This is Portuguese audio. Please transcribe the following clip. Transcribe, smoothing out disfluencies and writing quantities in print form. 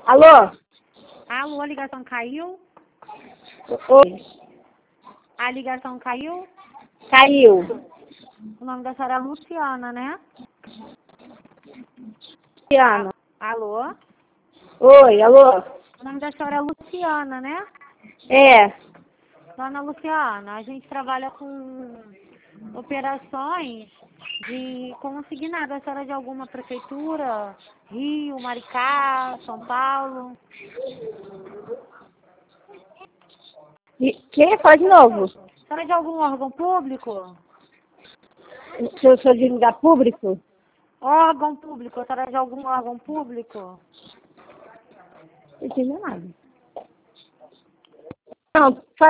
Alô? Alô, a ligação caiu? Oi. A ligação caiu? Caiu. O nome da senhora é Luciana, né? Luciana. Alô? Oi, alô? O nome da senhora é Luciana, né? É. Dona Luciana, a gente trabalha com operações de consignado. A senhora é de alguma prefeitura? Rio, Maricá, São Paulo? Quem fala de novo? A senhora é de algum órgão público? Se eu sou de lugar público? Órgão público. A senhora é de algum órgão público? Não entendi nada. Não,